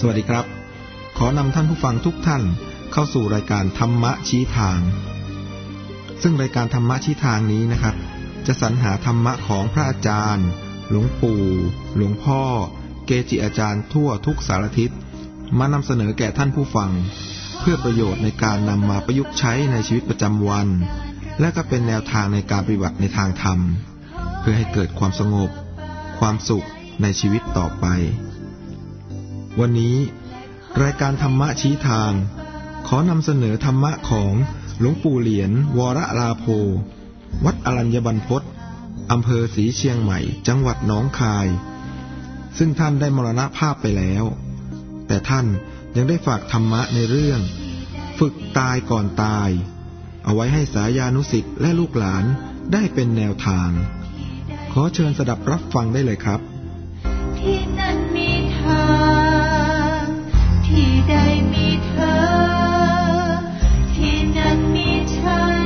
สวัสดีครับขอนำท่านผู้ฟังทุกท่านเข้าสู่รายการธรรมะชี้ทางซึ่งรายการธรรมะชี้ทางนี้นะครับจะสรรหาธรรมะของพระอาจารย์หลวงปู่หลวงพ่อเกจิอาจารย์ทั่วทุกสารทิศมานำเสนอแก่ท่านผู้ฟังเพื่อประโยชน์ในการนำมาประยุกต์ใช้ในชีวิตประจำวันและก็เป็นแนวทางในการปฏิบัติในทางธรรมเพื่อให้เกิดความสงบความสุขในชีวิตต่อไปวันนี้รายการธรรมะชี้ทางขอนำเสนอธรรมะของหลวงปู่เหรียญวรลาโภวัดอรัญญบรรพตอำเภอศรีเชียงใหม่จังหวัดหนองคายซึ่งท่านได้มรณภาพไปแล้วแต่ท่านยังได้ฝากธรรมะในเรื่องฝึกตายก่อนตายเอาไว้ให้สายานุศิษย์และลูกหลานได้เป็นแนวทางขอเชิญสดับรับฟังได้เลยครับที่นั่นมีทางที่ใดมีเธอที่นั่นมีฉัน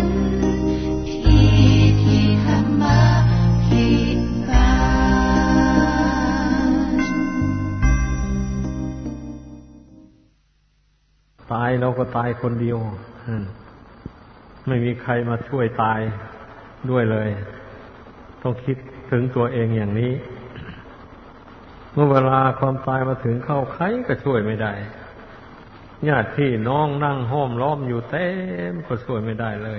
ที่ธรรมะพิการตายเราก็ตายคนเดียวไม่มีใครมาช่วยตายด้วยเลยต้องคิดถึงตัวเองอย่างนี้เมื่อเวลาความตายมาถึงเข้าใครก็ช่วยไม่ได้ญาติพี่น้องนั่งห้อมล้อมอยู่เต็มก็ช่วยไม่ได้เลย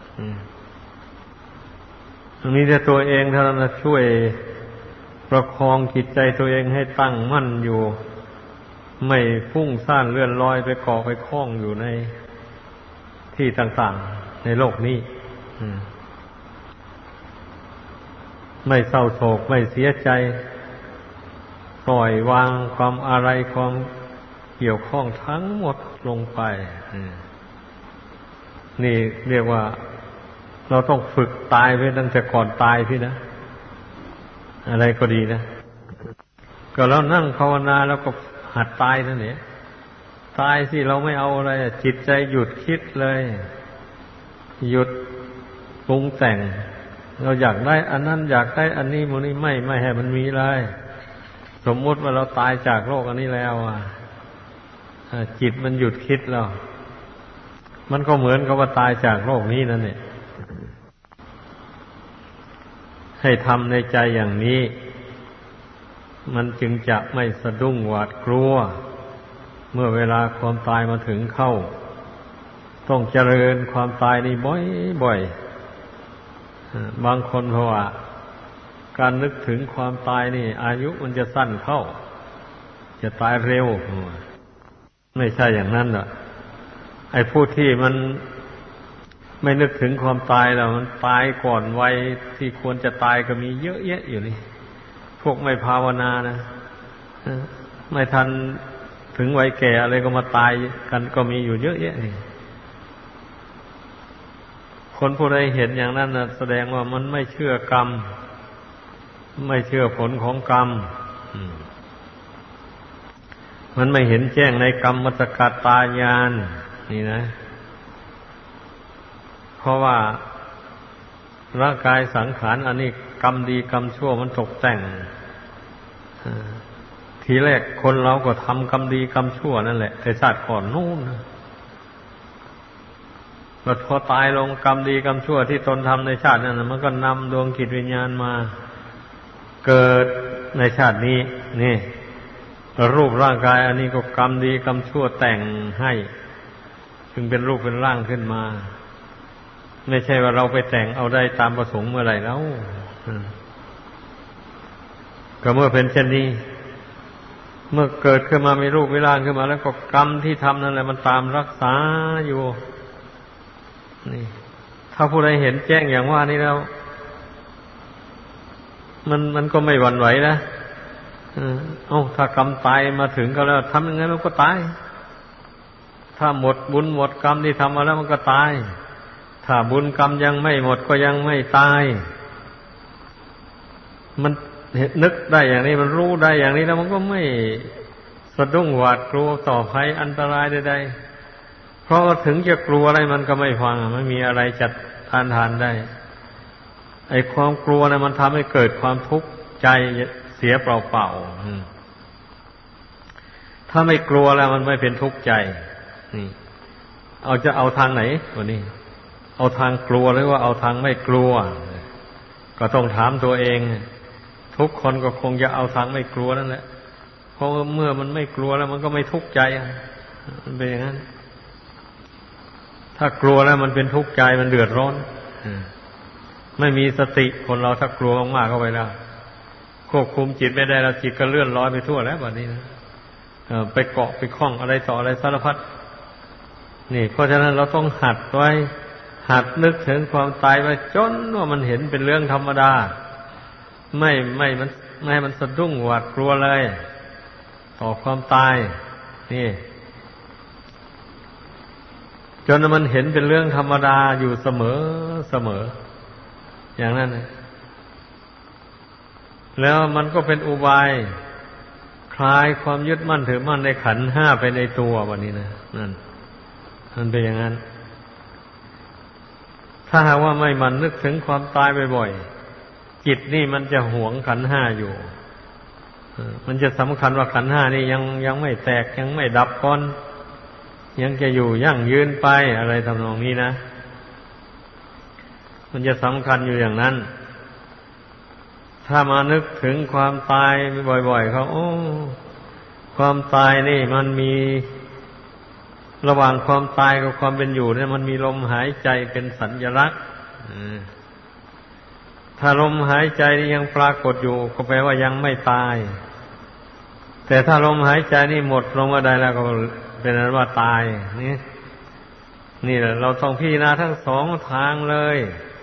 มีแต่ตัวเองเท่านั้นช่วยประคองจิตใจตัวเองให้ตั้งมั่นอยู่ไม่ฟุ้งซ่านเลื่อนลอยไปเกาะไปคล้องอยู่ในที่ต่างๆในโลกนี้ไม่เศร้าโศกไม่เสียใจปล่อยวางความอะไรความเกี่ยวข้องทั้งหมดลงไปนี่เรียกว่าเราต้องฝึกตายไปตั้งแต่ก่อนตายพี่นะอะไรก็ดีนะก็เรานั่งภาวนาแล้วก็หัดตายนั่นเองตายสิเราไม่เอาอะไรจิตใจหยุดคิดเลยหยุดปรุงแต่งเราอยากได้อันนั้นอยากได้อันนี้มันนี่ไม่ให้มันมีเลยสมมุติว่าเราตายจากโลกอันนี้แล้วจิตมันหยุดคิดแล้วมันก็เหมือนกับว่าตายจากโลกนี้นั่นเองให้ทำในใจอย่างนี้มันจึงจะไม่สะดุ้งหวาดกลัวเมื่อเวลาความตายมาถึงเข้าต้องเจริญความตายนี่บ่อยๆบางคนเพราะว่าการนึกถึงความตายนี่อายุมันจะสั้นเข้าจะตายเร็วไม่ใช่อย่างนั้นหรอกไอ้ผู้ที่มันไม่นึกถึงความตายแล้วมันตายก่อนวัยที่ควรจะตายก็มีเยอะแยะอยู่นี่พวกไม่ภาวนานะไม่ทันถึงวัยแก่อะไรก็มาตายกันก็มีอยู่เยอะแยะนี่คนผู้ใดเห็นอย่างนั้นนะแสดงว่ามันไม่เชื่อกรรมไม่เชื่อผลของกรรมมันไม่เห็นแจ้งในกรรมมัตตกัตตาญาณนี่นะเพราะว่าร่างกายสังขารอันนี้กรรมดีกรรมชั่วมันตกแต่งทีแรกคนเราก็ทำกรรมดีกรรมชั่วนั่นแหละแต่ชาติก่อนนู่นแล้วพอตายลงกรรมดีกรรมชั่วที่ตนทำในชาตินั้นมันก็นำดวงจิตวิญญาณมาเกิดในชาตินี้นี่รูปร่างกายอันนี้ก็กรรมดีกรรมชั่วแต่งให้จึงเป็นรูปเป็นร่างขึ้นมาไม่ใช่ว่าเราไปแต่งเอาได้ตามประสงค์เมื่อไหร่แล้วก็เมื่อเป็นเช่นนี้เมื่อเกิดขึ้นมามีรูปมีร่างขึ้นมาแล้วก็กรรมที่ทำนั่นแหละมันตามรักษาอยู่นี่ถ้าผู้ใดเห็นแจ้งอย่างว่านี้แล้วมันก็ไม่หวั่นไหวนะถ้ากรรมตายมาถึงก็แล้วทำยังไงมันก็ตายถ้าหมดบุญหมดกรรมที่ทำมาแล้วมันก็ตายถ้าบุญกรรมยังไม่หมดก็ยังไม่ตายมันนึกได้อย่างนี้มันรู้ได้อย่างนี้แล้วมันก็ไม่สะดุ้งหวาดกลัวต่อภัยอันตรายใดๆเพราะถึงจะกลัวอะไรมันก็ไม่ฟังไม่มีอะไรจัดทานได้ไอ้ความกลัวนะมันทำให้เกิดความทุกข์ใจเสียเปล่าๆถ้าไม่กลัวแล้วมันไม่เป็นทุกข์ใจนี่จะเอาทางไหนวันนี้เอาทางกลัวหรือว่าเอาทางไม่กลัวก็ต้องถามตัวเองทุกคนก็คงจะเอาทางไม่กลัวนั่นแหละเพราะเมื่อมันไม่กลัวแล้วมันก็ไม่ทุกข์ใจมันเป็นอย่างนั้นถ้ากลัวแล้วมันเป็นทุกข์ใจมันเดือดร้อนไม่มีสติคนเราถ้ากลัวมากๆเข้าไปแล้วควบคุมจิตไม่ได้แล้วจิตก็เลื่อนลอยไปทั่วแล้วแบบนี้นะไปเกาะไปคล้องอะไรต่ออะไรสารพัดนี่เพราะฉะนั้นเราต้องหัดไว้หัดนึกถึงความตายไว้จนว่ามันเห็นเป็นเรื่องธรรมดาไม่ให้มันสะดุ้งหวาดกลัวเลยต่อความตายนี่จนมันเห็นเป็นเรื่องธรรมดาอยู่เสมออย่างนั้นนะแล้วมันก็เป็นอุบายคลายความยึดมั่นถือมั่นในขันธ์ห้าไปในตัววันนี้นะนั่นมันเป็นอย่างนั้นถ้าหากว่าไม่มันนึกถึงความตายบ่อยๆจิตนี่มันจะหวงขันธ์ห้าอยู่มันจะสำคัญว่าขันธ์ห้านี่ยังไม่แตกยังไม่ดับก่อนยังจะอยู่ยั่งยืนไปอะไรทำนองนี้นะมันจะสำคัญอยู่อย่างนั้นถ้ามานึกถึงความตายบ่อยๆเขาความตายนี่มันมีระหว่างความตายกับความเป็นอยู่เนี่ยมันมีลมหายใจเป็นสัญลักษณ์ถ้าลมหายใจยังปรากฏอยู่ก็แปลว่ายังไม่ตายแต่ถ้าลมหายใจนี่หมดลงมาได้แล้วก็เป็นนั้นว่าตายนี่แหละเราต้องพิจารณาทั้งสองทางเลย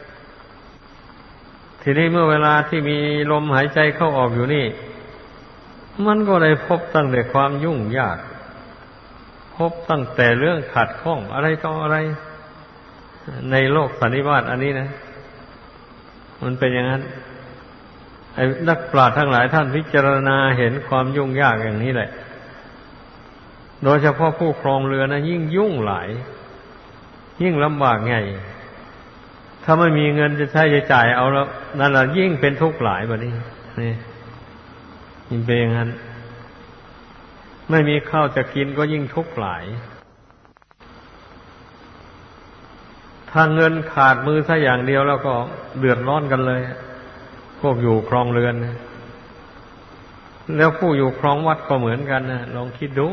ทีนี้เมื่อเวลาที่มีลมหายใจเข้าออกอยู่นี่มันก็ได้พบตั้งแต่ความยุ่งยากพบตั้งแต่เรื่องขัดข้องอะไรต่ออะไรในโลกสันนิบาตอันนี้นะมันเป็นอย่างนั้นไอ้นักปราชญ์ทั้งหลายท่านพิจารณาเห็นความยุ่งยากอย่างนี้แหละโดยเฉพาะผู้ครองเรือนะยิ่งยุ่งหลายยิ่งลำบากไงถ้าไม่มีเงินจะใช้จะจ่ายเอาแล้วนั่นแหละยิ่งเป็นทุกข์หลายแบบนี้นี่ยิ่งเป็นอย่างนั้นไม่มีข้าวจะกินก็ยิ่งทุกข์หลายถ้าเงินขาดมือซะอย่างเดียวแล้วก็เดือดร้อนกันเลยพวกอยู่ครองเรือนนะแล้วผู้อยู่ครองวัดก็เหมือนกันนะลองคิดดู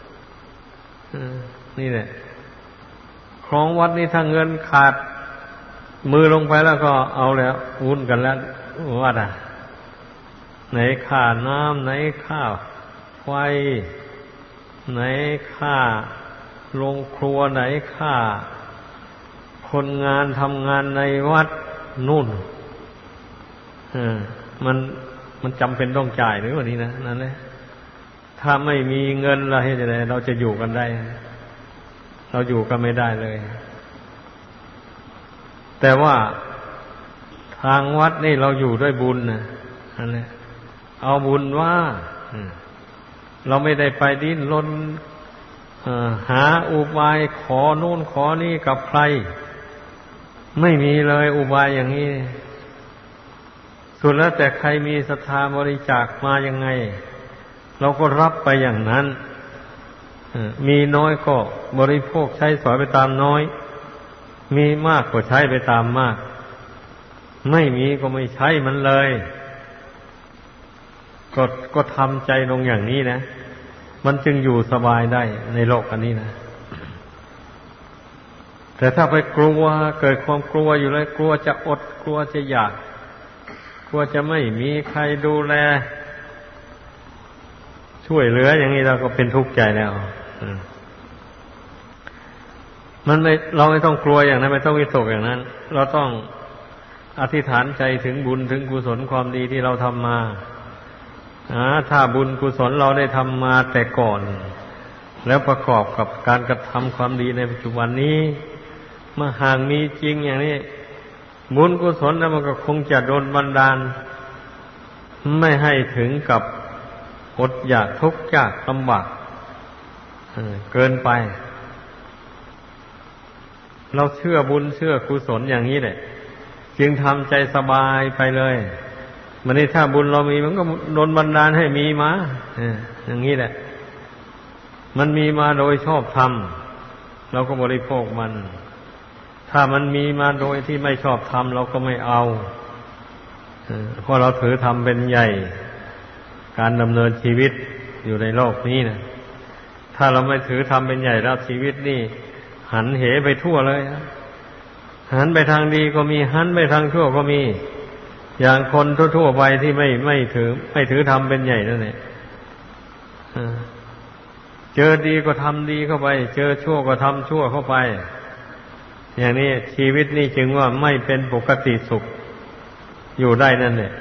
นี่แหละครองวัดนี่ถ้าเงินขาดมือลงไปแล้วก็เอาแล้ววุ่นกันแล้ววัดไหนค่าน้ำไหนค่าไฟไหนค่าโรงครัวไหนค่าคนงานทำงานในวัดนู่นมันจำเป็นต้องจ่ายหรือว่านี้นะนั่นแหละถ้าไม่มีเงินเราให้จะไงเราจะอยู่กันได้เราอยู่กันไม่ได้เลยแต่ว่าทางวัดนี่เราอยู่ด้วยบุญนะนั่นแหละเอาบุญว่าเราไม่ได้ไปดิ้นรนหาอุบายขอโน่นขอนี่กับใครไม่มีเลยอุบายอย่างนี้สุดแล้วแต่ใครมีศรัทธาบริจาคมายังไงเราก็รับไปอย่างนั้นมีน้อยก็บริโภคใช้สอยไปตามน้อยมีมากก็ใช้ไปตามมากไม่มีก็ไม่ใช้มันเลยก็ทำใจลงอย่างนี้นะมันจึงอยู่สบายได้ในโลกอันนี้นะแต่ถ้าไปกลัวเกิดความกลัวอยู่เลยกลัวจะอดกลัวจะอยากกลัวจะไม่มีใครดูแลช่วยเหลืออย่างนี้เราก็เป็นทุกข์ใจแล้วเราไม่ต้องกลัวอย่างนั้นไม่ต้องวิตกอย่างนั้นเราต้องอธิษฐานใจถึงบุญถึงกุศลความดีที่เราทำมาถ้าบุญกุศลเราได้ทำมาแต่ก่อนแล้วประกอบกับการกระทำความดีในปัจจุบันนี้มาหากมีจริงอย่างนี้บุญกุศลแล้วมันก็คงจะโดนบันดาลไม่ให้ถึงกับอดอยากทุกข์ยากลำบากเกินไปเราเชื่อบุญเชื่อกุศลอย่างนี้แหละจึงทำใจสบายไปเลยมันนี่ถ้าบุญเรามีมันก็โดนบันดาลให้มีมาอย่างนี้แหละมันมีมาโดยชอบธรรมเราก็บริโภคมันถ้ามันมีมาโดยที่ไม่ชอบธรรมเราก็ไม่เอาเพราะเราถือธรรมเป็นใหญ่การดำเนินชีวิตอยู่ในโลกนี้นะถ้าเราไม่ถือธรรมเป็นใหญ่แล้วชีวิตนี่หันเหไปทั่วเลยหันไปทางดีก็มีหันไปทางชั่วก็มีอย่างคนทั่วๆไปที่ไม่ถือธรรมเป็นใหญ่นั่นแหละเจอดีก็ทำดีเข้าไปเจอชั่วก็ทำชั่วเข้าไปอย่างนี้ชีวิตนี่จึงว่าไม่เป็นปกติสุขอยู่ได้นั่นแหละ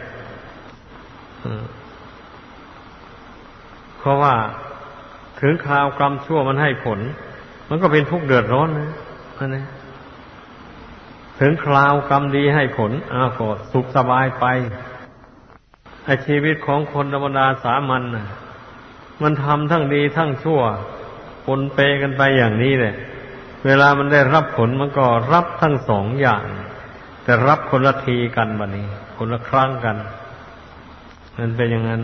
เพราะว่าถึงคราวกรรมชั่วมันให้ผลมันก็เป็นทุกข์เดือดร้อนนะนั่นแหละถึงคราวกรรมดีให้ผลก็สุขสบายไปไอ้ชีวิตของคนธรรมดาสามัญน่ะมันทำทั้งดีทั้งชั่วปนเปกันไปอย่างนี้แหละเวลามันได้รับผลมันก็รับทั้งสองอย่างแต่รับคนละทีกันบัดนี้คนละครั้งกันมันเป็นอย่างนั้น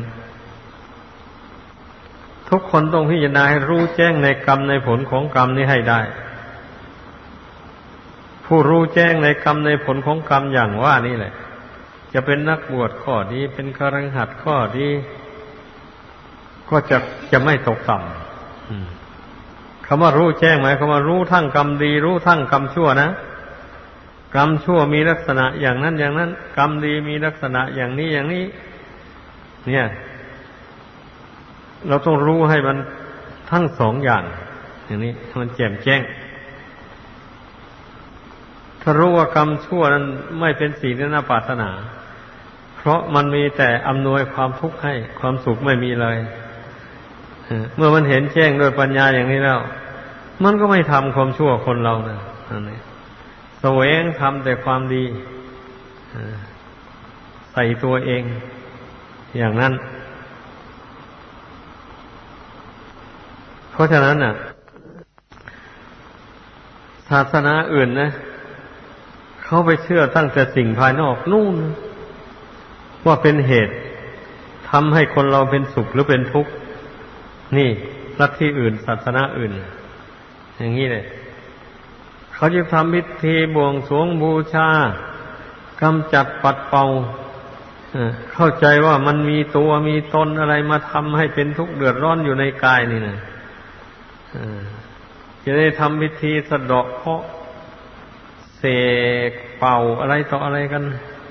ทุกคนต้องพิจารณาให้รู้แจ้งในกรรมในผลของกรรมนี้ให้ได้ผู้รู้แจ้งในกรรมในผลของกรรมอย่างว่านี่แหละจะเป็นนักบวชข้อดีเป็นคฤหัสถ์ข้อดีก็จะไม่ตกต่ำคำว่ารู้แจ้งหมายความว่ารู้ทั้งกรรมดีรู้ทั้งกรรมชั่วนะกรรมชั่วมีลักษณะอย่างนั้นอย่างนั้นกรรมดีมีลักษณะอย่างนี้อย่างนี้เนี่ยเราต้องรู้ให้มันทั้งสองอย่างอย่างนี้มันแจ่มแจ้งถ้ารู้ว่ากรรมชั่วนั้นไม่เป็นสิ่งที่น่าปรารถนาเพราะมันมีแต่อำนวยความทุกข์ให้ความสุขไม่มีเลยเมื่อมันเห็นแจ้งด้วยปัญญาอย่างนี้แล้วมันก็ไม่ทำความชั่วคนเรานะนั่นเองแสวงทำแต่ความดีใส่ตัวเองอย่างนั้นเพราะฉะนั้นน่ะศาสนาอื่นนะเขาไปเชื่อตั้งแต่สิ่งภายนอกนู่นว่าเป็นเหตุทำให้คนเราเป็นสุขหรือเป็นทุกข์นี่ลัทธิอื่นศาสนาอื่นอย่างนี้เลยเขาจะทำพิธีบวงสรวงบูชากำจัดปัดเป่าเข้าใจว่ามันมีตัวมีตนอะไรมาทำให้เป็นทุกข์เดือดร้อนอยู่ในกายนี่นะจะได้ทำพิธีสะเดาะเคราะห์เสกเป่าอะไรต่ออะไรกัน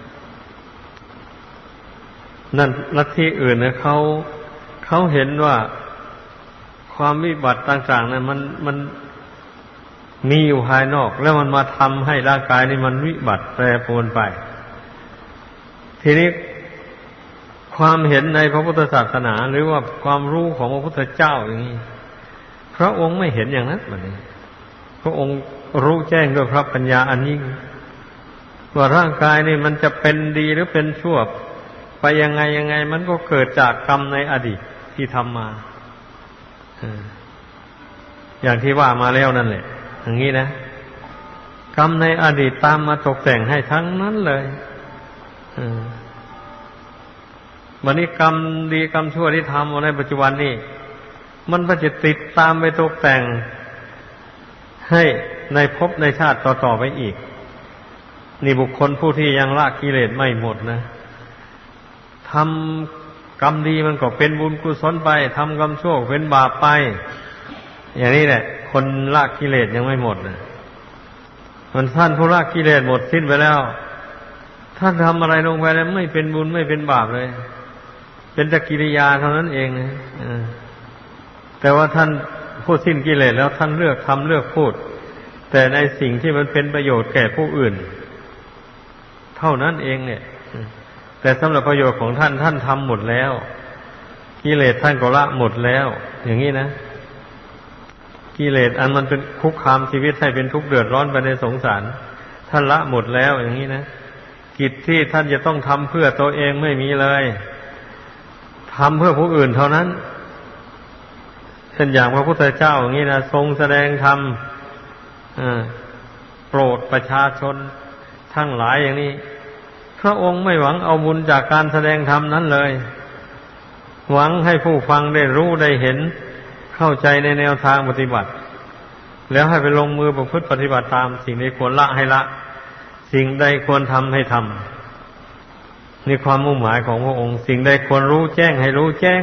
นั่นลัทธิอื่นนะเขาเห็นว่าความวิบัติต่างๆนั้นมันมีอยู่ภายนอกแล้วมันมาทำให้ร่างกายนี่มันวิบัติแปรปรวนไปทีนี้ความเห็นในพระพุทธศาสนาหรือว่าความรู้ของพระพุทธเจ้าอย่างนี้พระองค์ไม่เห็นอย่างนั้นแบบนี้พระองค์รู้แจ้งด้วยพระปัญญาอันยิ่งว่าร่างกายนี่มันจะเป็นดีหรือเป็นชั่วไปยังไงมันก็เกิดจากกรรมในอดีตที่ทำมาอย่างที่ว่ามาแล้วนั่นแหละอย่างนี้นะกรรมในอดีตตามมาตกแต่งให้ทั้งนั้นเลยวันนี้กรรมดีกรรมชั่วที่ทำในปัจจุบันนี่มันก็จะติดตามไปตกแต่งให้ในภพในชาติต่อๆไปอีกนี่บุคคลผู้ที่ยังละกิเลสไม่หมดนะทำกรรมดีมันก็เป็นบุญกุศลไปทำกรรมชั่วเป็นบาปไปอย่างนี้แหละคนละกิเลสยังไม่หมดนะมันท่านผู้ละกิเลสหมดสิ้นไปแล้วท่านทำอะไรลงไปแล้วไม่เป็นบุญไม่เป็นบาปเลยเป็นแต่กิริยาเท่านั้นเองนะแต่ว่าท่านผู้สิ้นกิเลสแล้วท่านเลือกทำเลือกพูดแต่ในสิ่งที่มันเป็นประโยชน์แก่ผู้อื่นเท่านั้นเองเนี่ยแต่สำหรับประโยชน์ของท่านทำหมดแล้วกิเลสท่านก็ละหมดแล้วอย่างนี้นะกิเลสอันมันเป็นคุกคามชีวิตให้เป็นทุกข์เดือดร้อนไปในสงสารท่านละหมดแล้วอย่างนี้นะกิจที่ท่านจะต้องทำเพื่อตัวเองไม่มีเลยทำเพื่อผู้อื่นเท่านั้นเช่นอย่างพระพุทธเจ้าอย่างนี้นะทรงแสดงธรรมโปรดประชาชนทั้งหลายอย่างนี้พระองค์ไม่หวังเอาบุญจากการแสดงธรรมนั้นเลยหวังให้ผู้ฟังได้รู้ได้เห็นเข้าใจในแนวทางปฏิบัติแล้วให้ไปลงมือประพฤติปฏิบัติตามสิ่งใดควรละให้ละสิ่งใดควรทำให้ทำนี่ความมุ่งหมายของพระองค์สิ่งใดควรรู้แจ้งให้รู้แจ้ง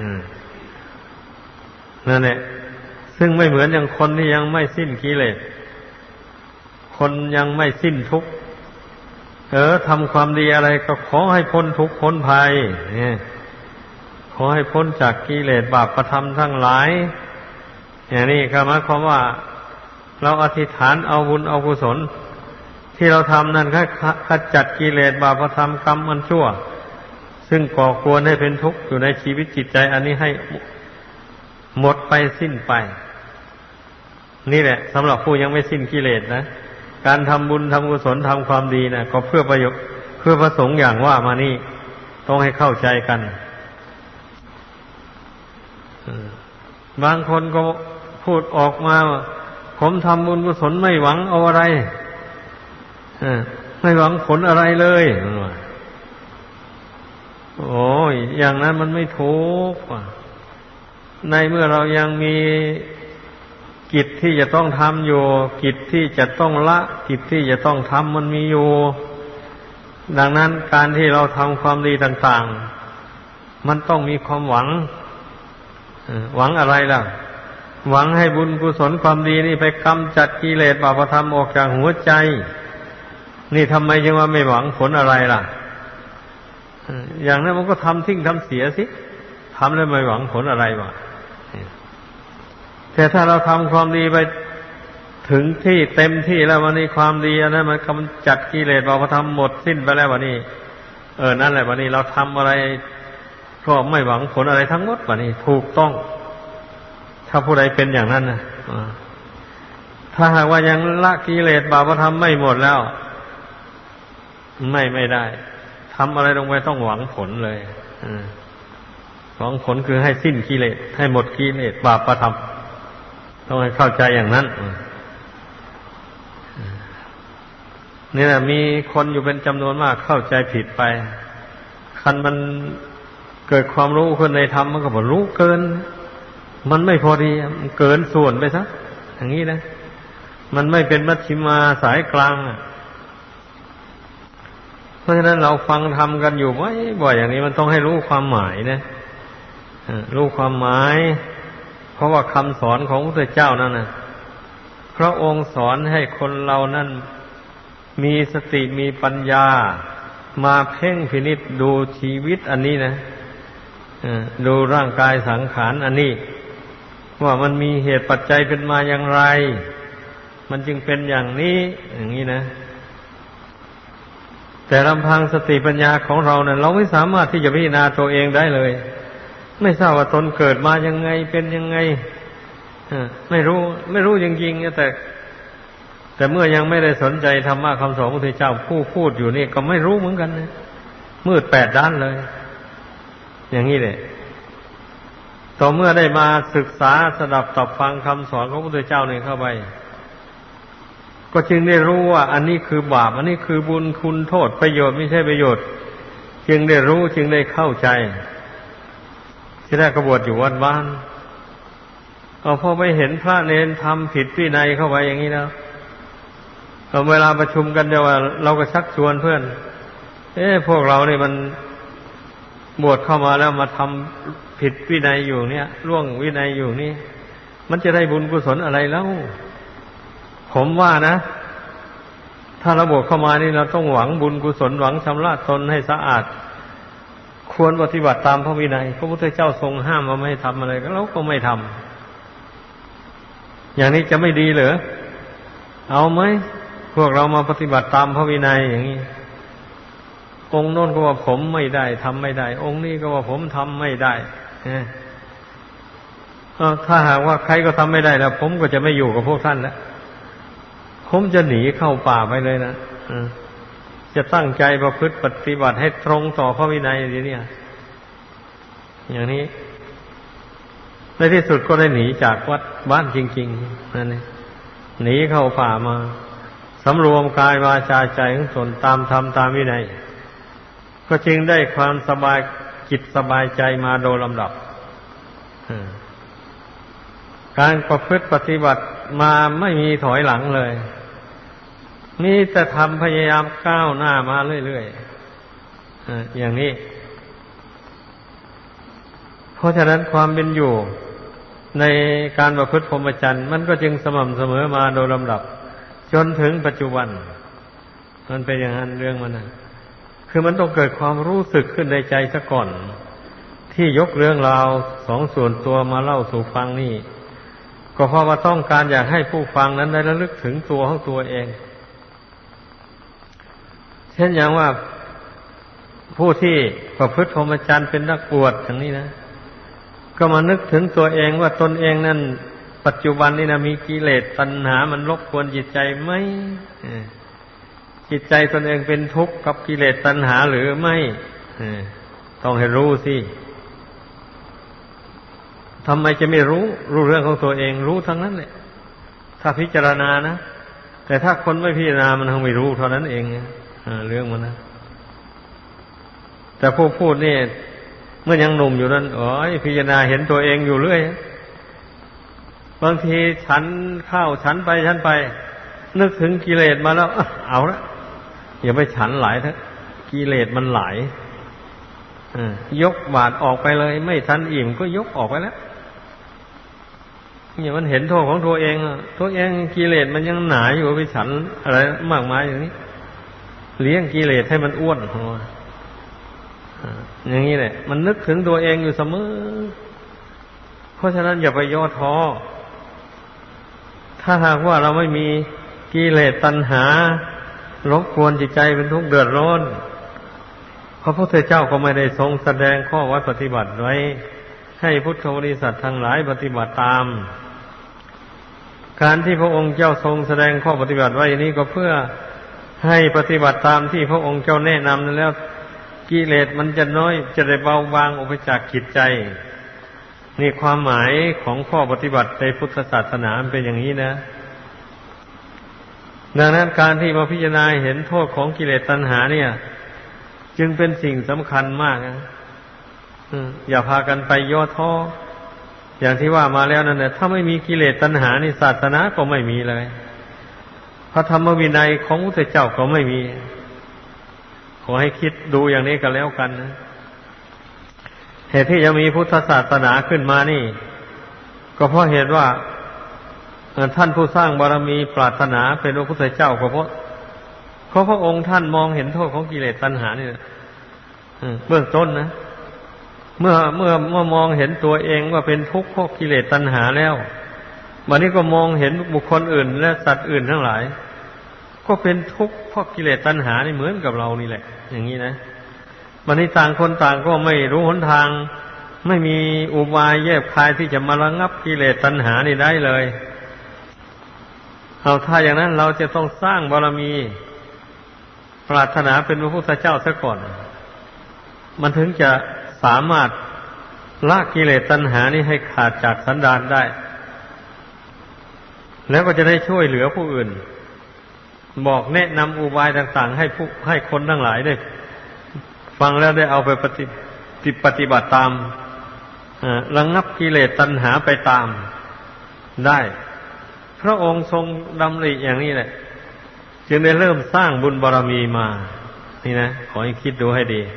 นั่นแหละซึ่งไม่เหมือนอย่างคนที่ยังไม่สิ้นกิเลสคนยังไม่สิ้นทุกข์ทำความดีอะไรก็ขอให้พ้นทุกข์พ้นภัยขอให้พ้นจากกิเลสบาปประทำทั้งหลายอย่างนี้ก็หมายความว่าเราอธิษฐานเอาบุญเอากุศลที่เราทำนั่นขจัดกิเลสบาปประทำกรรมอันชั่วซึ่งก่อกวนให้เป็นทุกข์อยู่ในชีวิตจิตใจอันนี้ให้หมดไปสิ้นไปนี่แหละสำหรับผู้ยังไม่สิ้นกิเลสนะการทำบุญทำกุศลทำความดีนะก็เพื่อประโยชน์เพื่อประสงค์อย่างว่ามานี่ต้องให้เข้าใจกันบางคนก็พูดออกมาว่าผมทำบุญกุศลไม่หวังเอาอะไรไม่หวังผลอะไรเลยโอ้ยอย่างนั้นมันไม่ถูกในเมื่อเรายังมีกิจที่จะต้องทำอยู่กิจที่จะต้องละกิจที่จะต้องทำมันมีอยู่ดังนั้นการที่เราทำความดีต่างๆมันต้องมีความหวังหวังอะไรล่ะหวังให้บุญกุศลความดีนี่ไปกำจัดกิเลสบาปธรรมออกจากหัวใจนี่ทำไมจึงว่าไม่หวังผลอะไรล่ะอย่างนั้นมันก็ทำทิ้งทำเสียสิทำแล้วไม่หวังผลอะไรวะแต่ถ้าเราทำความดีไปถึงที่เต็มที่แล้ววันนี้ความดีอันนั้นมันกำจัดกิเลสบาปธรรมหมดสิ้นไปแล้ววันนี้นั่นแหละวันนี้เราทำอะไรก็ไม่หวังผลอะไรทั้งหมดวันนี้ถูกต้องถ้าผู้ใดเป็นอย่างนั้นนะถ้าหากว่ายังละกิเลสบาปธรรมไม่หมดแล้วไม่ได้ทำอะไรลงไปต้องหวังผลเลยหวังผลคือให้สิ้นกิเลสให้หมดกิเลสบาปธรรมต้องให้เข้าใจอย่างนั้นนี่แหละมีคนอยู่เป็นจำนวนมากเข้าใจผิดไปคันมันเกิดความรู้ขึ้นในธรรมมันก็บอกรู้เกินมันไม่พอดีมันเกินส่วนไปซะอย่างนี้นะมันไม่เป็นมัชฌิมาสายกลางเพราะฉะนั้นเราฟังธรรมกันอยู่บ่อยอย่างนี้มันต้องให้รู้ความหมายนะรู้ความหมายเพราะว่าคำสอนของพระพุทธเจ้านั่นนะพระองค์สอนให้คนเรานั้นมีสติมีปัญญามาเพ่งพินิจดูชีวิตอันนี้นะดูร่างกายสังขารอันนี้ว่ามันมีเหตุปัจจัยเป็นมาอย่างไรมันจึงเป็นอย่างนี้อย่างนี้นะแต่ลำพังสติปัญญาของเราเนี่ยเราไม่สามารถที่จะพิจารณาตัวเองได้เลยไม่ทราบว่าตนเกิดมายังไงเป็นยังไงไม่รู้จริงๆแต่เมื่อยังไม่ได้สนใจธรรมะคำสอนของพระพุทธเจ้าผู้พูดอยู่นี่ก็ไม่รู้เหมือนกันนะมืดแปดด้านเลยอย่างนี้เลยต่อเมื่อได้มาศึกษาสดับตับฟังคำสอนของพระพุทธเจ้าเนี่ยเข้าไปก็จึงได้รู้ว่าอันนี้คือบาปอันนี้คือบุญคุณโทษประโยชน์ไม่ใช่ประโยชน์จึงได้รู้จึงได้เข้าใจที่แรกก็บวชอยู่วัดบ้านพอไปเห็นพระเนรทำผิดวินัยเข้าไปอย่างนี้แล้วเวลาประชุมกันจะว่าเราก็ชักชวนเพื่อนพวกเราเนี่ยมันบวชเข้ามาแล้วมาทำผิดวินัยอยู่เนี่ยล่วงวินัยอยู่นี่มันจะได้บุญกุศลอะไรแล้วผมว่านะถ้าเราบวชเข้ามานี่เราต้องหวังบุญกุศลหวังชำระตนให้สะอาดควรปฏิบัติตามพระวินัยพระพุทธเจ้าทรงห้ามว่าไม่ให้ทำอะไรก็เราก็ไม่ทำอย่างนี้จะไม่ดีเหรอเอาไหมพวกเรามาปฏิบัติตามพระวินัยอย่างนี้องค์โน้นก็ว่าผมไม่ได้ทำไม่ได้องค์นี้ก็ว่าผมทำไม่ได้ถ้าหากว่าใครก็ทำไม่ได้แล้วผมก็จะไม่อยู่กับพวกท่านแล้วผมจะหนีเข้าป่าไปเลยนะจะตั้งใจประพฤติปฏิบัติให้ตรงต่อพระวินัยอย่างนี้อย่างนี้ในที่สุดก็ได้หนีจากวัดบ้านจริงๆนั่นเองหนีเข้าป่ามาสำรวมกายวาจาใจของตนตามธรรมตามวินัยก็จึงได้ความสบายจิตสบายใจมาโดยลำดับการประพฤติปฏิบัติมาไม่มีถอยหลังเลยมีแต่ทำพยายามก้าวหน้ามาเรื่อยๆอย่างนี้เพราะฉะนั้นความเป็นอยู่ในการประพฤติพรหมจรรย์มันก็จึงสม่ำเสมอมาโดยลำดับจนถึงปัจจุบันมันเป็นอย่างนั้นเรื่องมันนะคือมันต้องเกิดความรู้สึกขึ้นในใจซะก่อนที่ยกเรื่องราวสองส่วนตัวมาเล่าสู่ฟังนี่ก็เพราะว่าต้องการอยากให้ผู้ฟังนั้นได้ระลึกถึงตัวของตัวเองเช่นอย่างว่าผู้ที่ประพฤติพรหมจรรย์เป็นนักบวชอย่างนี้นะก็มานึกถึงตัวเองว่าตนเองนั้นปัจจุบันนี้นะมีกิเลสตัณหามันรบกวนจิตใจไหมจิตใจตนเองเป็นทุกข์กับกิเลสตัณหาหรือไม่ต้องให้รู้สิทำไมจะไม่รู้เรื่องของตัวเองรู้ทั้งนั้นแหละถ้าพิจารณานะแต่ถ้าคนไม่พิจารณามันคงไม่รู้เท่านั้นเองเรื่องมันนะแต่ผู้พูดนี่เมื่อยังหนุ่มอยู่นั้นพิจารณาเห็นตัวเองอยู่เรื่อยบางทีฉันเข้าฉันไปนึกถึงกิเลสมาแล้วเอาละอย่าไปฉันหลายเถอะกิเลสมันหลายยกบาตรออกไปเลยไม่ทันอิ่มก็ยกออกไปแล้วเนี่ยมันเห็นโทษของตัวเองกิเลสมันยังหนาอยู่ไปฉันอะไรมากมายอย่างนี้เลี้ยงกิเลสให้มันอ้วนอย่างนี้แหละมันนึกถึงตัวเองอยู่เสมอเพราะฉะนั้นอย่าไปย่อท้อถ้าหากว่าเราไม่มีกิเลสตัณหารบกวนจิตใจเป็นทุกข์เดือดร้อนพระพุทธเจ้าก็ไม่ได้ทรงแสดงข้อวัดปฏิบัติไว้ให้พุทธบริษัททั้งหลายปฏิบัติตามการที่พระองค์เจ้าทรงแสดงข้อปฏิบัติไว้นี้ก็เพื่อให้ปฏิบัติตามที่พระองค์เจ้าแนะนำนั้นแล้วกิเลสมันจะน้อยจะได้เบาบางออกไปจากจิตใจนี่ความหมายของข้อปฏิบัติในพุทธศาสนาเป็นอย่างนี้นะดังนั้นการที่มาพิจารณาเห็นโทษของกิเลสตัณหาเนี่ยจึงเป็นสิ่งสำคัญมากนะอย่าพากันไปย่อท้ออย่างที่ว่ามาแล้วนั่นแหละถ้าไม่มีกิเลสตัณหานี่ศาสนาก็ไม่มีเลยพระธรรมวินัยของพระพุทธเจ้าก็ไม่มีขอให้คิดดูอย่างนี้กันแล้วกันนะเหตุที่จะมีพุทธศาสนาขึ้นมานี่ก็เพราะเหตุว่าท่านผู้สร้างบารมีปรารถนาเป็นพระพุทธเจ้าก็เพราะพระองค์ท่านมองเห็นโทษของกิเลสตัณหานี่เบื้องต้นนะเมื่อมองเห็นตัวเองว่าเป็นทุกข์เพราะกิเลสตัณหาแล้วบัดนี้ก็มองเห็นบุคคลอื่นและสัตว์อื่นทั้งหลายก็เป็นทุกข์เพราะกิเลสตัณหานี่เหมือนกับเรานี่แหละอย่างนี้นะบัดนี้ต่างคนต่างก็ไม่รู้หนทางไม่มีอุบายแยบคายที่จะมาระงับกิเลสตัณหานี่ได้เลยเอาถ้าอย่างนั้นเราจะต้องสร้างบารมีปรารถนาเป็นพระพุทธเจ้าซะก่อนมันถึงจะสามารถละกิเลสตัณหานี้ให้ขาดจากสันดานได้แล้วก็จะได้ช่วยเหลือผู้อื่นบอกแนะนำอุบายต่างๆให้คนทั้งหลายได้ฟังแล้วได้เอาไปปฏิบัติตามระงับกิเลสตัณหาไปตามได้พระองค์ทรงดำริอย่างนี้แหละจึงได้เริ่มสร้างบุญบารมีมานี่นะขอให้คิดดูให้ดี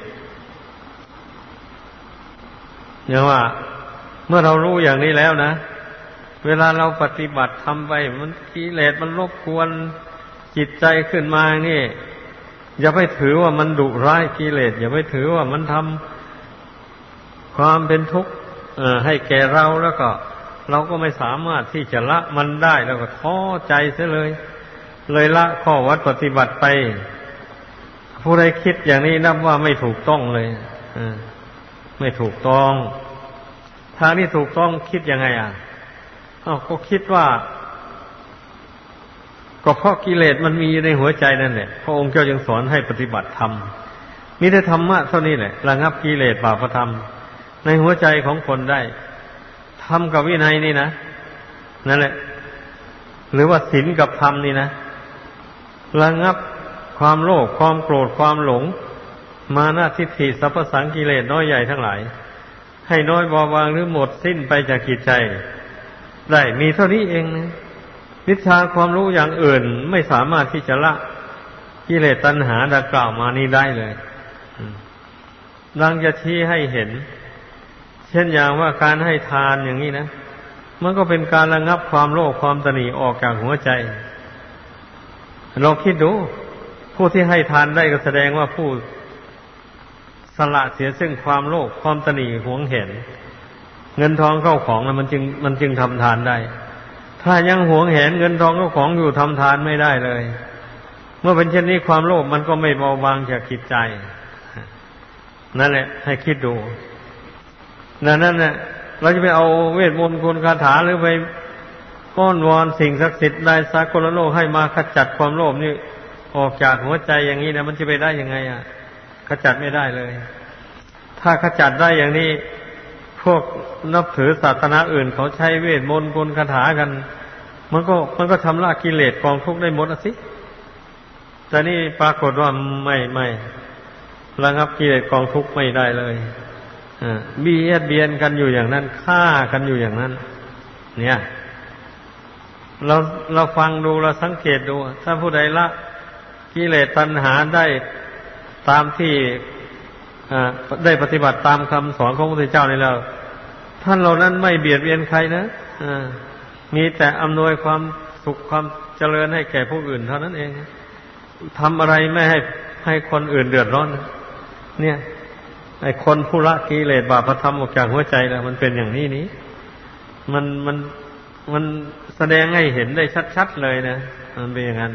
อย่างว่าเมื่อเรารู้อย่างนี้แล้วนะเวลาเราปฏิบัติทำไปมันกิเลสมันรบกวนจิตใจขึ้นมานี่อย่าไปถือว่ามันดุร้ายกิเลสอย่าไปถือว่ามันทำความเป็นทุกข์ให้แก่เราแล้วก็เราก็ไม่สามารถที่จะละมันได้แล้วก็ท้อใจเสียเลยละข้อวัดปฏิบัติไปผู้ใดคิดอย่างนี้นับว่าไม่ถูกต้องเลยไม่ถูกต้องทางที่ถูกต้องคิดยังไงก็คิดว่าก็เพราะกิเลสมันมีในหัวใจนั่นแหละพระองค์เจ้าจึงสอนให้ปฏิบัติธรรมมีแต่ธรรมะเท่านี้แหละระงับกิเลสบาปธรรมในหัวใจของคนได้ธรรมกับวินัยนี่นะนั่นแหละหรือว่าศีลกับธรรมนี่นะระงับความโลภความโกรธความหลงมานะทิฏฐิสัพพสังกิเลสน้อยใหญ่ทั้งหลายให้น้อยเบาบางหรือหมดสิ้นไปจากจิตใจได้มีเท่านี้เองนะวิชาความรู้อย่างอื่นไม่สามารถที่จะละกิเลสตัณหาดังกล่าวมานี้ได้เลยดังจะชี้ให้เห็นเช่นอย่างว่าการให้ทานอย่างนี้นะมันก็เป็นการระงับความโลภความตณีออกจากหัวใจลองคิดดูผู้ที่ให้ทานได้ก็แสดงว่าผู้สละเสียซึ่งความโลภความตณีหวงเห็นเงินทองเข้าของแล้วมันจึงทำทานได้ถ้ายังหวงเห็นเงินทองเข้าของอยู่ทำทานไม่ได้เลยเมื่อเป็นเช่นนี้ความโลภมันก็ไม่เบาบางจากจิตใจนั่นแหละให้คิดดูนั่นแหละเราจะไปเอาเวทมนต์คุณคาถาหรือไปอ้อนวอนสิ่งศักดิ์สิทธิ์ใดสากลโลกให้มาขจัดความโลภนี่ออกจากหัวใจอย่างนี้นะมันจะไปได้ยังไงอ่ะขจัดไม่ได้เลยถ้าขจัดได้อย่างนี้พวกนับถือศาสนาอื่นเขาใช้เวทมนต์คุณคาถากันมันก็ชำระกิเลสกองทุกข์ได้หมดอ่ะสิแต่นี่ปรากฏว่าไม่ระงับกิเลสกองทุกข์ไม่ได้เลยเบียดกันอยู่อย่างนั้นฆ่ากันอยู่อย่างนั้นเนี่ยเราฟังดูเราสังเกตดูถ้าผู้ใดละกิเลสตัณหาได้ตามที่ได้ปฏิบัติตามคำสอนของพระพุทธเจ้านี่แล้วท่านเหล่านั้นไม่เบียดเบียนใครนะมีแต่อำนวยความสุขความเจริญให้แก่ผู้อื่นเท่านั้นเองทำอะไรไม่ให้คนอื่นเดือดร้อนเนี่ยไอ้คนผู้ละกิเลสบาปธรรมออกจากหัวใจแล้วมันเป็นอย่างนี้มันแสดงให้เห็นได้ชัดๆเลยนะมันเป็นอย่างนั้น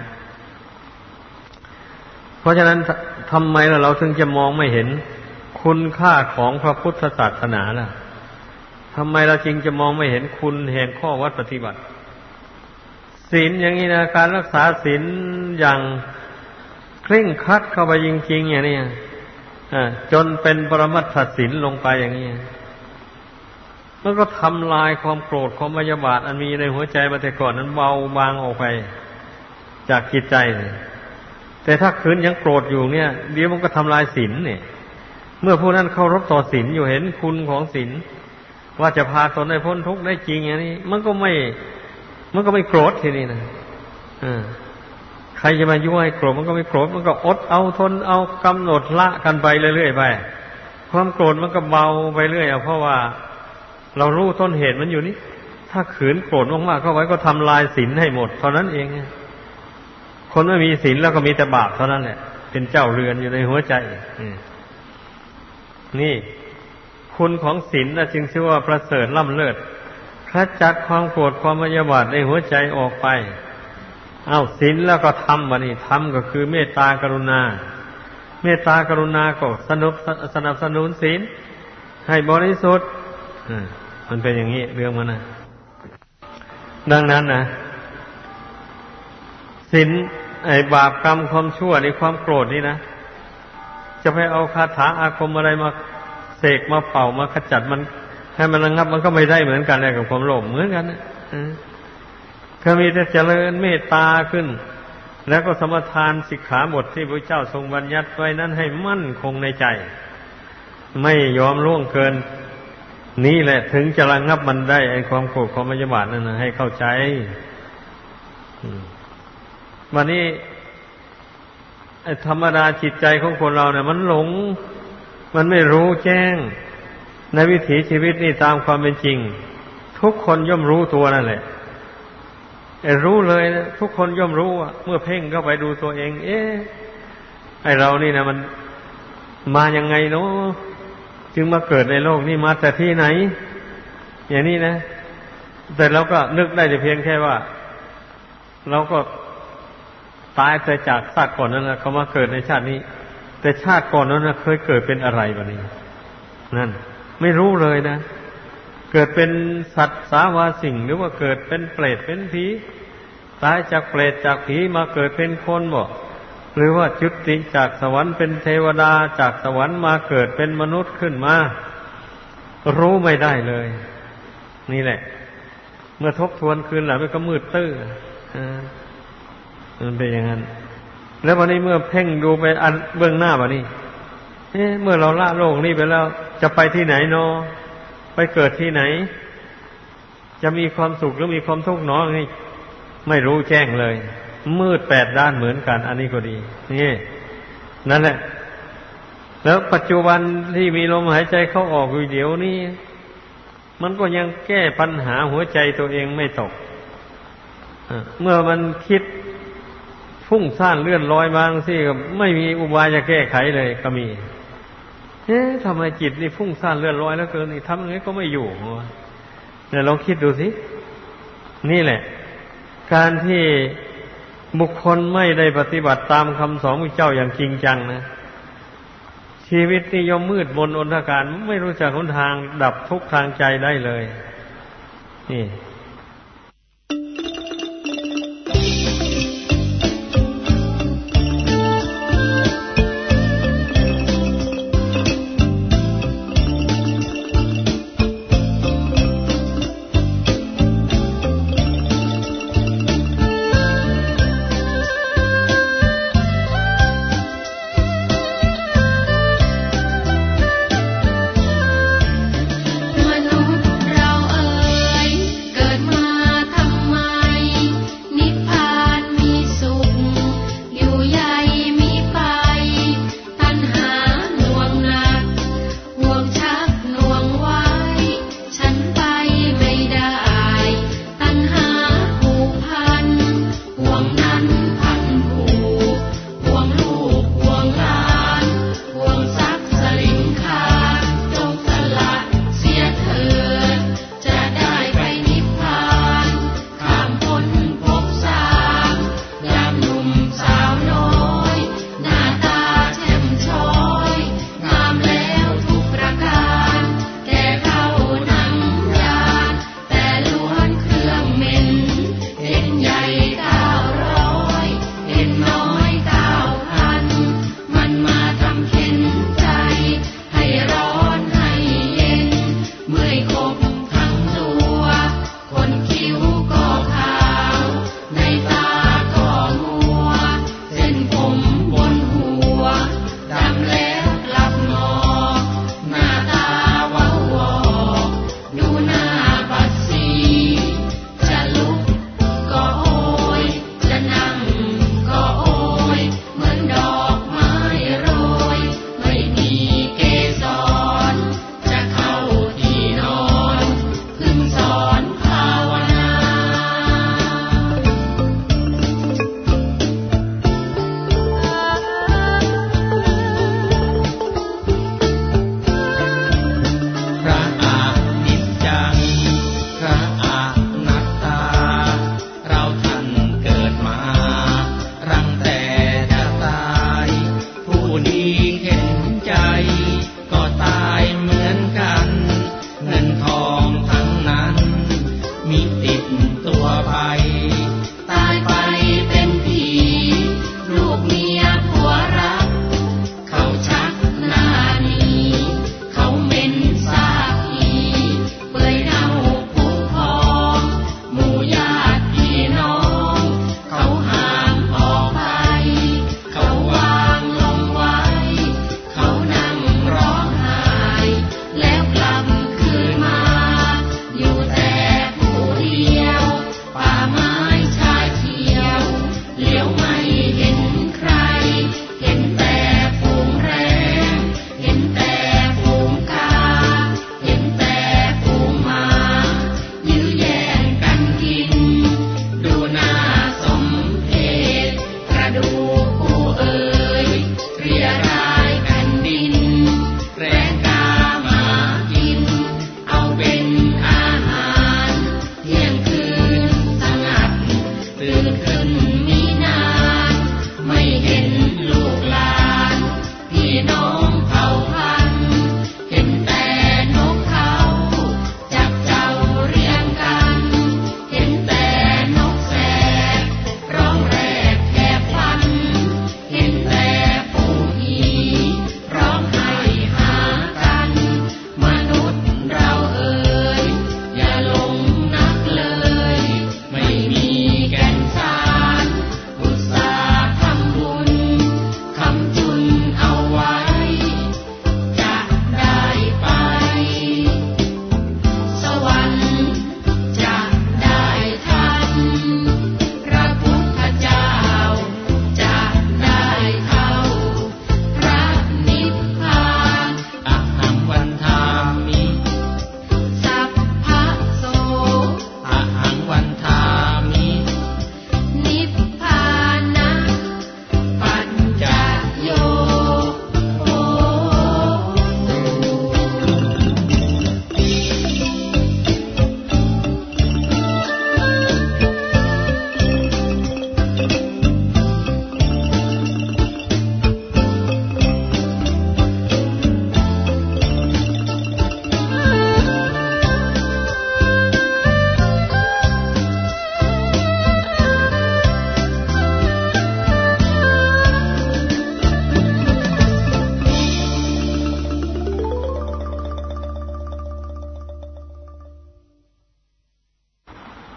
เพราะฉะนั้นทำไมเราถึงจะมองไม่เห็นคุณค่าของพระพุทธศาสนาล่ะทำไมเราจึงจะมองไม่เห็นคุณแห่งข้อวัดปฏิบัติศีลอย่างนี้นะการรักษาศีลอย่างเคร่งครัดเข้าไปจริงๆอย่างนี้จนเป็นปรมัตถศีลลงไปอย่างนี้มันก็ทำลายความโกรธความพยาบาทอันมีในหัวใจมาแต่ก่อนนั้นเบาบางออกไปจากจิตใจแต่ถ้าคืนยังโกรธอยู่เนี่ยเดี๋ยวมันก็ทำลายศีลเนี่ยเมื่อผู้นั้นเคารพต่อศีลอยู่เห็นคุณของศีลว่าจะพาตนให้พ้นทุกข์ได้จริงอย่างนี้มันก็ไม่โกรธทีนี้นะใครจะมายั่วให้โกรธมันก็ไม่โกรธมันก็อดเอาทนเอากำหนดละกันไปเรื่อยๆไปความโกรธมันก็เบาไปเรื่อยเพราะว่าเรารู้ต้นเหตุมันอยู่นี่ถ้าขืนโกรธมากๆเข้าไว้ก็ทำลายศีลให้หมดเท่านั้นเองคนไม่มีศีลแล้วก็มีแต่บาปเท่านั้นแหละเป็นเจ้าเรือนอยู่ในหัวใจนี่คุณของศีลจึงชื่อว่าประเสริฐล้ำเลิศขจัดความโกรธความพยาบาทในหัวใจออกไปศีลแล้วก็ธรรมวะนี่ธรรมก็คือเมตตากรุณาเมตตากรุณาก็สนับสนุนศีลให้บริสุทธิ์มันเป็นอย่างนี้เรื่องมันนะดังนั้นนะศีลไอ้บาปกรรมความชั่วในความโกรธนี่นะจะไปเอาคาถาอาคมอะไรมาเสกมาเป่ามาขจัดมันให้มันระงับมันก็ไม่ได้เหมือนกันเลยกับความโลภเหมือนกันนะก็มีแต่เจริญเมตตาขึ้นแล้วก็สมทานสิกขาบทที่พระเจ้าทรงบัญญัติไว้นั้นให้มั่นคงในใจไม่ยอมล่วงเกินนี่แหละถึงจะระงับมันได้ไอ้ความโกรธความพยาบาทนั่นนะให้เข้าใจวันนี้ไอ้ธรรมดาจิตใจของคนเราเนี่ยมันหลงมันไม่รู้แจ้งในวิถีชีวิตนี่ตามความเป็นจริงทุกคนย่อมรู้ตัวนั่นแหละรู้เลยนะทุกคนย่อมรู้เมื่อเพ่งเข้าไปดูตัวเองไอ้เรานี่นะมันมายังไงเนาะจึงมาเกิดในโลกนี้มาแต่ที่ไหนอย่างนี้นะแต่เราก็นึกได้แต่เพียงแค่ว่าเราก็ตายแต่จากชาติก่อนนั้นนะเขามาเกิดในชาตินี้แต่ชาติก่อนนั้นนะเคยเกิดเป็นอะไรบ้างนี่นั่นไม่รู้เลยนะเกิดเป็นสัตว์สาวาสิ่งหรือว่าเกิดเป็นเปรตเป็นผีตายจากเปรตจากผีมาเกิดเป็นคนบ่หรือว่าจุติจากสวรรค์เป็นเทวดาจากสวรรค์มาเกิดเป็นมนุษย์ขึ้นมารู้ไม่ได้เลยนี่แหละเมื่อทบทวนคืนหลังมันก็มืดตื้อมันเป็นอย่างนั้นแล้ววันนี้เมื่อเพ่งดูไปอันเบื้องหน้าวันนี้เมื่อเราละโลกนี้ไปแล้วจะไปที่ไหนเนาะไปเกิดที่ไหนจะมีความสุขหรือมีความทุกข์หนอนี่ไม่รู้แจ้งเลยมืด8 ด้านเหมือนกันอันนี้ก็ดีนี่นั่นแหละแล้วปัจจุบันที่มีลมหายใจเข้าออกอยู่เดี๋ยวนี้มันก็ยังแก้ปัญหาหัวใจตัวเองไม่ตกเมื่อมันคิดฟุ้งซ่านเลื่อนลอยบางสิก็ไม่มีอุบายจะแก้ไขเลยก็มีทำไมจิตนี่ฟุ้งซ่านเลื่อนลอยแล้วเกินนี่ทำยังไงก็ไม่อยู่เนี่ยลองคิดดูสินี่แหละการที่บุคคลไม่ได้ปฏิบัติตามคำสอนของเจ้าอย่างจริงจังนะชีวิตนี่ย่อมมืดมนอนทการไม่รู้จักหนทางดับทุกข์ทางใจได้เลยนี่มนุษย์เราเอ๋ยเกิด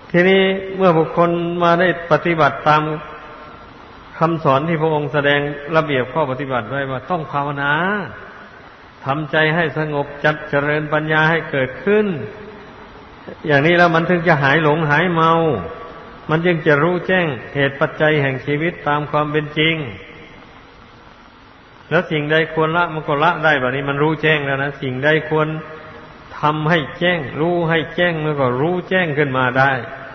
ทีนี้เมื่อบุคคลมาได้ปฏิบัติตามคำสอนที่พระองค์แสดงระเบียบข้อปฏิบัติไว้ว่าต้องภาวนาทำใจให้สงบจัดเจริญปัญญาให้เกิดขึ้นอย่างนี้แล้วมันถึงจะหายหลงหายเมามันจึงจะรู้แจ้งเหตุปัจจัยแห่งชีวิตตามความเป็นจริงแล้วสิ่งใดควรละมันก็ละได้แบบนี้มันรู้แจ้งแล้วนะสิ่งใดควรทำให้แจ้งรู้ให้แจ้งมันก็รู้แจ้งขึ้นมาได้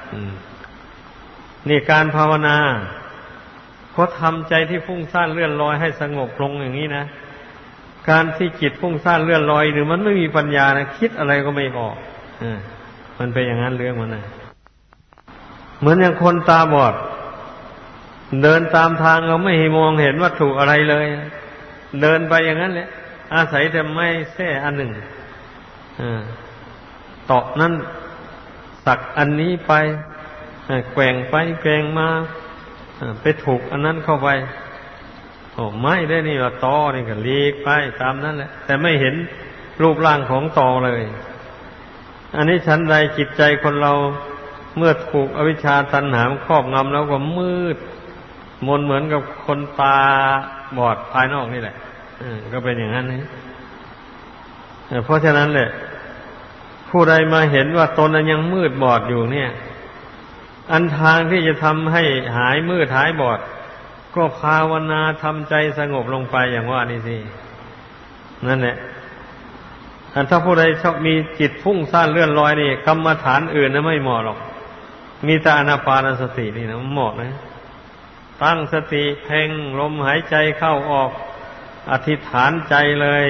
นี่การภาวนาเพราะทำใจที่ฟุ้งซ่านเลื่อนลอยให้สงบลงอย่างนี้นะการที่จิตฟุ้งซ่านเลื่อนลอยหรือมันไม่มีปัญญานะคิดอะไรก็ไม่ออกมันเป็นอย่างนั้นเรื่องมันนะเหมือนอย่างคนตาบอดเดินตามทางเราไม่มองเห็นวัตถุอะไรเลยเดินไปอย่างนั้นแหละอาศัยแต่ไม้แส้อันหนึ่งตอกนั้นสักอันนี้ไปแกว่งไปแกว่งมาไปถูกอันนั้นเข้าไปไม่ได้นี่ว่าตอนี่ก็ลีกไปตามนั้นแหละแต่ไม่เห็นรูปร่างของตอเลยอันนี้ชั้นใดจิตใจคนเราเมื่อถูกอวิชชาตัณหาครอบงำแล้วก็มืดมนเหมือนกับคนตาบอดภายนอกนี่แหละก็เป็นอย่างนั้นนี่เพราะฉะนั้นแหละผู้ใดมาเห็นว่าตนนั้นยังมืดบอดอยู่เนี่ยอันทางที่จะทำให้หายมืดหายบอดก็ภาวนาทำใจสงบลงไปอย่างว่านี่สินั่นแหละถ้าผู้ใดชอบมีจิตฟุ้งซ่านเลื่อนลอยนี่กรรมฐานอื่นนะไม่เหมาะหรอกมีแต่อานาปานสตินี่นะมันเหมาะนะตั้งสติเพ่งลมหายใจเข้าออกอธิษฐานใจเลย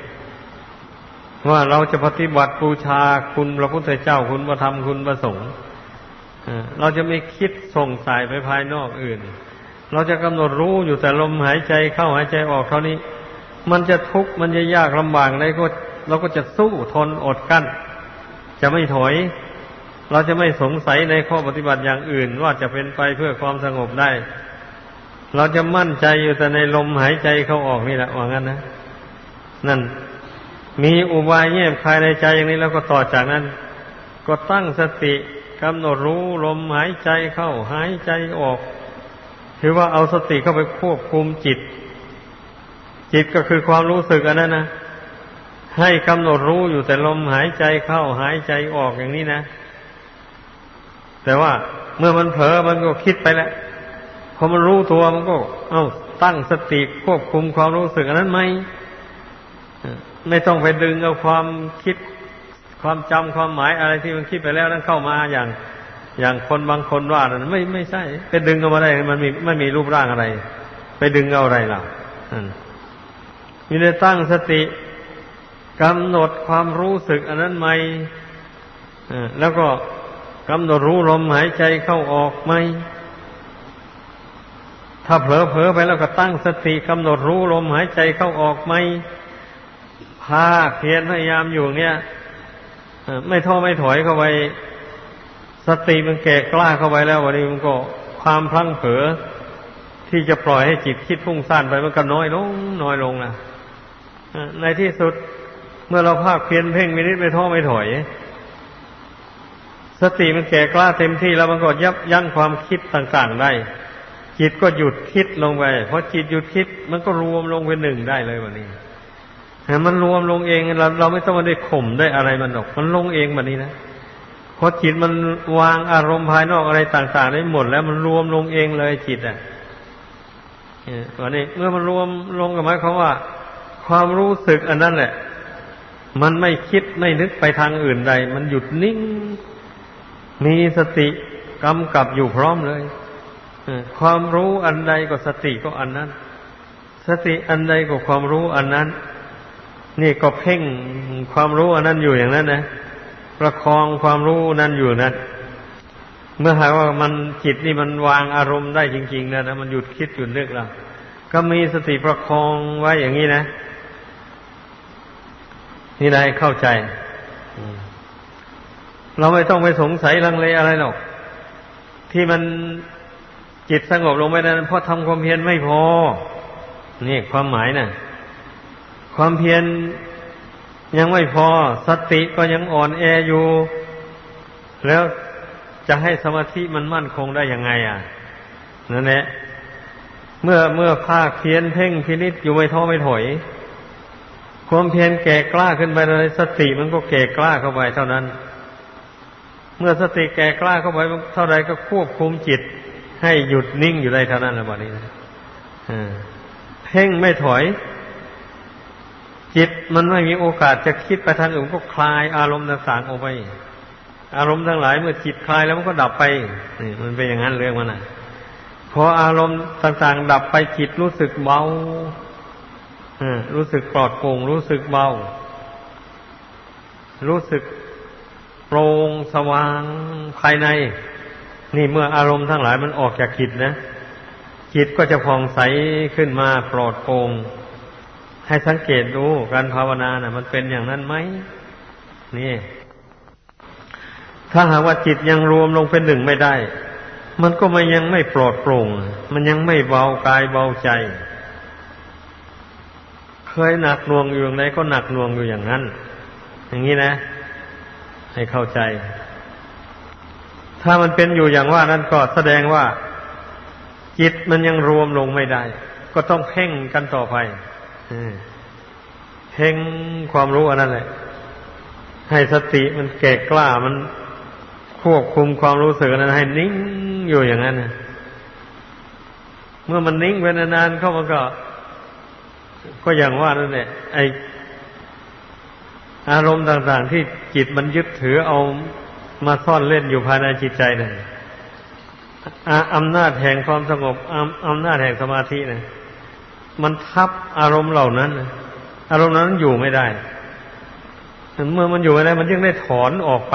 ว่าเราจะปฏิบัติบูชาคุณพระพุทธเจ้าคุณพระธรรมคุณพระสงฆ์เราจะไม่คิดส่งสายไปภายนอกอื่นเราจะกำหนดรู้อยู่แต่ลมหายใจเข้าหายใจออกเท่านี้มันจะทุกข์มันจะยากลำบากอะไรก็เราก็จะสู้ทนอดกั้นจะไม่ถอยเราจะไม่สงสัยในข้อปฏิบัติอย่างอื่นว่าจะเป็นไปเพื่อความสงบได้เราจะมั่นใจอยู่แต่ในลมหายใจเข้าออกนี่แหละว่างั้นนะนั่นมีอุบายแยบคายในใจอย่างนี้แล้วก็ต่อจากนั้นก็ตั้งสติกำหนดรู้ลมหายใจเข้าหายใจออกถือว่าเอาสติเข้าไปควบคุมจิตก็คือความรู้สึกอันนั้นนะให้กำหนดรู้อยู่แต่ลมหายใจเข้าหายใจออกอย่างนี้นะแต่ว่าเมื่อมันเผลอมันก็คิดไปแล้วพอมันรู้ตัวมันก็ตั้งสติควบคุมความรู้สึกอันนั้นไหมไม่ต้องไปดึงเอาความคิดความจำความหมายอะไรที่มันคิดไปแล้วนั้นเข้ามาอย่างคนบางคนว่านั้นไม่ใช่ไปดึงเอามาได้มันไม่มีรูปร่างอะไรไปดึงเอาอะไรล่ะมีแต่ตั้งสติกำหนดความรู้สึกอันนั้นไหมแล้วก็กำหนดรู้ลมหายใจเข้าออกไหมถ้าเผลอไปแล้วก็ตั้งสติกำหนดรู้ลมหายใจเข้าออกไหมภาคเพียรพยายามอยู่เนี่ยไม่ท้อไม่ถอยเข้าไปสติมันแก่กล้าเข้าไปแล้ววันนี้มันก็ความพลั้งเผลอที่จะปล่อยให้จิตคิดฟุ้งซ่านไปมันก็น้อยลงนะในที่สุดเมื่อเราภาคเพียรเพ่งวินิจไม่ท้อไม่ถอยสติมันแก่กล้าเต็มที่แล้วมันก็ยับยั้งความคิดต่างๆได้จิตก็หยุดคิดลงไปพอจิตหยุดคิดมันก็รวมลงเป็นหนึ่งได้เลยวันนี้มันรวมลงเองเราไม่ต้องมาได้ข่มได้อะไรมันหรอกมันลงเองแบบนี้นะพอจิตมันวางอารมณ์ภายนอกอะไรต่างๆได้หมดแล้วมันรวมลงเองเลยจิตวันนี้เมื่อมันรวมลงกับหมายความว่าความรู้สึกอันนั้นแหละมันไม่คิดไม่นึกไปทางอื่นใดมันหยุดนิ่งมีสติกำกับอยู่พร้อมเลยความรู้อันใดก็สติก็อันนั้นสติอันใดก็ความรู้อันนั้นนี่ก็เพ่งความรู้อันนั้นอยู่อย่างนั้นนะประคองความรู้นั้นอยู่นั้นเมื่อหากว่ามันจิตนี่มันวางอารมณ์ได้จริงๆนะมันหยุดคิดหยุดนึกแล้วก็มีสติประคองไว้อย่างนี้นะนี่ได้เข้าใจเราไม่ต้องไปสงสัยลังเลอะไรหรอกที่มันจิตสงบลงไปนั้นเพราะทำความเพียรไม่พอนี่ความหมายน่ะความเพียรยังไม่พอสติก็ยังอ่อนแออยู่แล้วจะให้สมาธิมันมั่นคงได้ยังไงนั่นแหละเมื่อภาคเพียรเพ่งพินิจอยู่ไม่ท้อไม่ถอยความเพียรแก่กล้าขึ้นไปเลยสติมันก็แก่กล้าเข้าไปเท่านั้นเมื่อสติแก่กล้าเข้าไปเท่าใดก็ควบคุมจิตให้หยุดนิ่งอยู่ได้เท่านั้นแหละบัดนี้เพ่งไม่ถอยจิตมันไม่มีโอกาสจะคิดไปทางอื่นก็คลายอารมณ์ต่างๆออกไปอารมณ์ทั้งหลายเมื่อจิตคลายแล้วมันก็ดับไปนี่มันเป็นอย่างนั้นเรื่องมันน่ะพออารมณ์ต่างๆดับไปจิตรู้สึกเบารู้สึกปลอดโปร่งรู้สึกเบารู้สึกโปร่งสว่างภายในนี่เมื่ออารมณ์ทั้งหลายมันออกจากจิตนะจิตก็จะผ่องใสขึ้นมาปลอดโปร่งให้สังเกตดูการภาวนาน่ะมันเป็นอย่างนั้นไหมนี่ถ้าหากว่าจิตยังรวมลงเป็นหนึ่งไม่ได้มันก็ยังไม่ปลอดโปร่งมันยังไม่เบากายเบาใจเคยหนักหน่วงอยู่อย่างไรก็หนักหน่วงอยู่อย่างนั้นอย่างนี้นะให้เข้าใจถ้ามันเป็นอยู่อย่างว่านั้นก็แสดงว่าจิตมันยังรวมลงไม่ได้ก็ต้องเพ่งกันต่อไปเพ่งความรู้อันนั้นแหละให้สติมันแก่กล้ามันควบคุมความรู้สึกนั้นให้นิ่งอยู่อย่างนั้นนะเมื่อมันนิ่งไปนานๆเข้ามันก็อย่างว่านั่นแหละไออารมณ์ต่างๆที่จิตมันยึดถือเอามาซ่อนเล่นอยู่ภายในจิตใจนั่นอำนาจแห่งความสงบอำนาจแห่งสมาธินะมันทับอารมณ์เหล่านั้นอารมณ์นั้นอยู่ไม่ได้เมื่อมันอยู่ไม่ได้มันจึงได้ถอนออกไป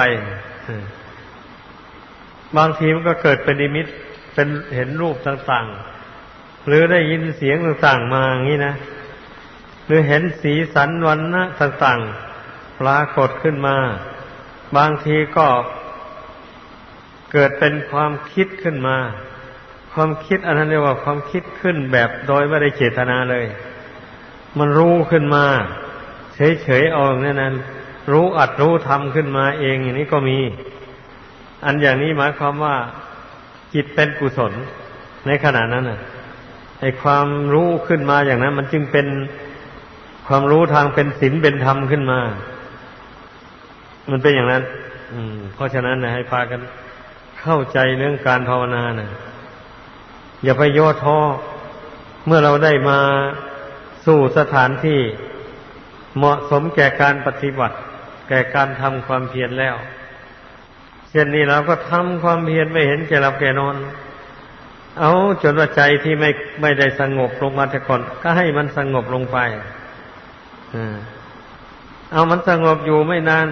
บางทีมันก็เกิดเป็นนิมิตเป็นเห็นรูปต่างๆหรือได้ยินเสียงต่างๆมาอย่างนี้นะหรือเห็นสีสันวรรณะต่างๆปรากฏขึ้นมาบางทีก็เกิดเป็นความคิดขึ้นมาความคิดอันนั้นเรียกว่าความคิดขึ้นแบบโดยไม่ได้เจตนาเลยมันรู้ขึ้นมาเฉยๆเอาอย่างนั้นรู้อัดรู้ทำขึ้นมาเองอย่างนี้ก็มีอันอย่างนี้หมายความว่าจิตเป็นกุศลในขณะนั้นน่ะไอ้ความรู้ขึ้นมาอย่างนั้นมันจึงเป็นความรู้ทางเป็นศีลเป็นธรรมขึ้นมามันเป็นอย่างนั้นเพราะฉะนั้นนะให้พากันเข้าใจเรื่องการภาวนานะอย่าไปย่อท้อเมื่อเราได้มาสู่สถานที่เหมาะสมแก่การปฏิบัติแก่การทำความเพียรแล้วเช่นนี้เราก็ทำความเพียรไม่เห็นแก่หลับแก่นอนเอาจนว่าใจที่ไม่ได้สงบลงมาแต่ก่อนก็ให้มันสงบลงไปเอามันสงบอยู่ไม่นาน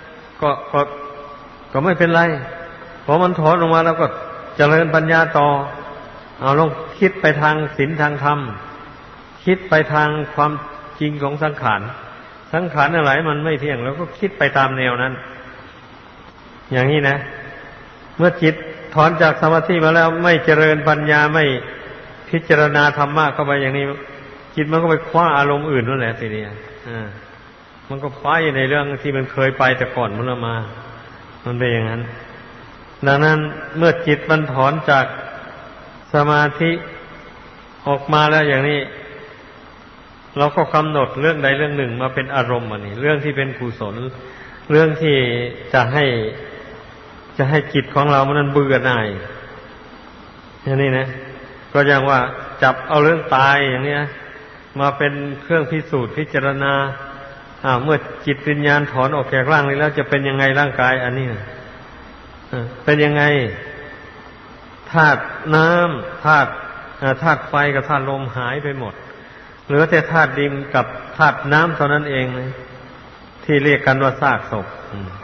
ก็ไม่เป็นไรพอมันถอนลงมาแล้วก็เจริญปัญญาต่อเอาลองคิดไปทางศีลทางธรรมคิดไปทางความจริงของสังขารอะไรมันไม่เที่ยงแล้วก็คิดไปตามแนวนั้นอย่างนี้นะเมื่อจิตถอนจากสมาธิมาแล้วไม่เจริญปัญญาไม่พิจารณาธรรมะเข้าไปอย่างนี้จิตมันก็ไปคว้าอารมณ์อื่นนั่นแหละทีนี้มันก็คว้าอยู่ในเรื่องที่มันเคยไปแต่ก่อนมันมามันเป็นอย่างนั้นดังนั้นเมื่อจิตมันถอนจากสมาธิออกมาแล้วอย่างนี้เราก็กำหนดเรื่องใดเรื่องหนึ่งมาเป็นอารมณ์นี่เรื่องที่เป็นกุศลเรื่องที่จะให้จิตของเรามันเบื่อหน่ายอย่างนี้นะก็อย่างว่าจับเอาเรื่องตายอย่างนี้มาเป็นเครื่องพิสูจน์พิจารณาเมื่อจิตวิญญาณถอนออกจากร่างนี้แล้วจะเป็นยังไงร่างกายอันนี้เป็นยังไงธาตุน้ำธาตุไฟกับธาตุลมหายไปหมดเหลือแต่ธาตุดินกับธาตุน้ำเท่านั้นเองเลยที่เรียกกันว่าซากศพ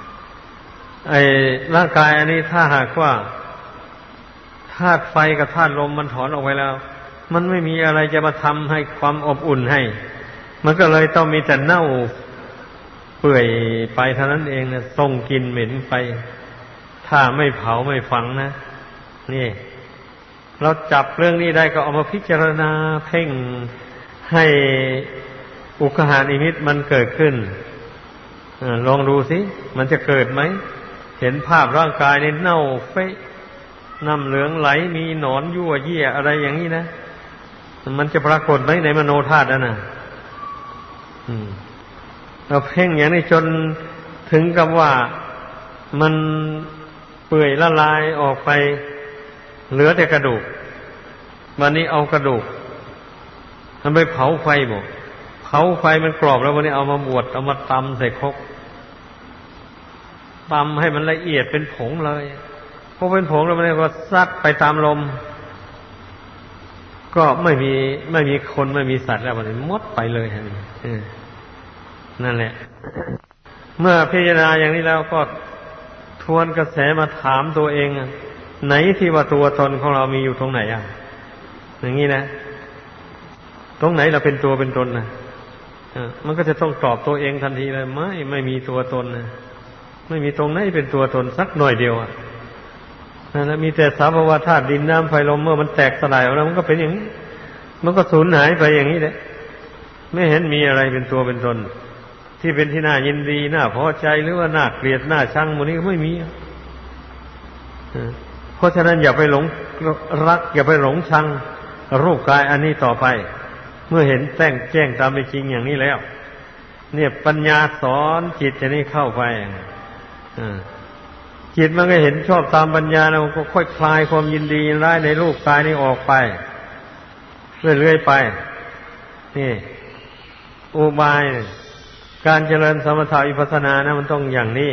ร่างกายอันนี้ถ้าหากว่าธาตุไฟกับธาตุลมมันถอนออกไปแล้วมันไม่มีอะไรจะมาทำให้ความอบอุ่นให้มันก็เลยต้องมีแต่เน่าเปื่อยไปเท่านั้นเองนะส่งกลิ่นเหม็นไปถ้าไม่เผาไม่ฝังนะนี่เราจับเรื่องนี้ได้ก็เอามาพิจารณาเพ่งให้อุคหานิมิตมันเกิดขึ้นลองดูสิมันจะเกิดไหมเห็นภาพร่างกายนี่เน่าเฟะน้ำเหลืองไหลมีหนอนยั่วเยี่ยอะไรอย่างนี้นะมันจะปรากฏไหมในมโนธาตุนั่นน่ะเราเพ่งอย่างนี้จนถึงกับว่ามันเปื่อยละลายออกไปเหลือแต่กระดูกวันนี้เอากระดูกมันไปเผาไฟบอกเผาไฟมันกรอบแล้ววันนี้เอามาบดเอามาตำใส่ครกตำให้มันละเอียดเป็นผงเลยพอเป็นผงแล้วมันก็ซัดไปตามลมก็ไม่มีคนไม่มีสัตว์แล้วมันหมดไปเลยนั่นแหละเมื่อพิจารณาอย่างนี้แล้วก็ทวนกระแสมาถามตัวเองไหนที่ว่าตัวตนของเรามีอยู่ตรงไหนอย่างนี้นะตรงไหนเราเป็นตัวเป็นตนนะมันก็จะต้องตอบตัวเองทันทีเลยไม่มีตัวตนนะไม่มีตรงไหนเป็นตัวตนสักหน่อยเดียวนั่นแหละมีแต่สภาวะธาตุดินน้ำไฟลมเมื่อมันแตกสลายออกแล้วมันก็เป็นอย่างนี้มันก็สูญหายไปอย่างนี้แหละไม่เห็นมีอะไรเป็นตัวเป็นตนที่เป็นที่น่ายินดีน่าพอใจหรือว่าน่าเกลียดน่าชังหมดนี้ก็ไม่มีเพราะฉะนั้นอย่าไปหลงรักอย่าไปหลงชังรูปกายอันนี้ต่อไปเมื่อเห็นแจ้งตามเป็นจริงอย่างนี้แล้วเนี่ยปัญญาสอนจิตจะนี่เข้าไปจิตมันก็เห็นชอบตามปัญญาแล้วก็ค่อยคลายความยินดีร้ายในรูปกายนี้ออกไปเรื่อยๆไปนี่อุบายการเจริญสมถะวิปัสสนานะมันต้องอย่างนี้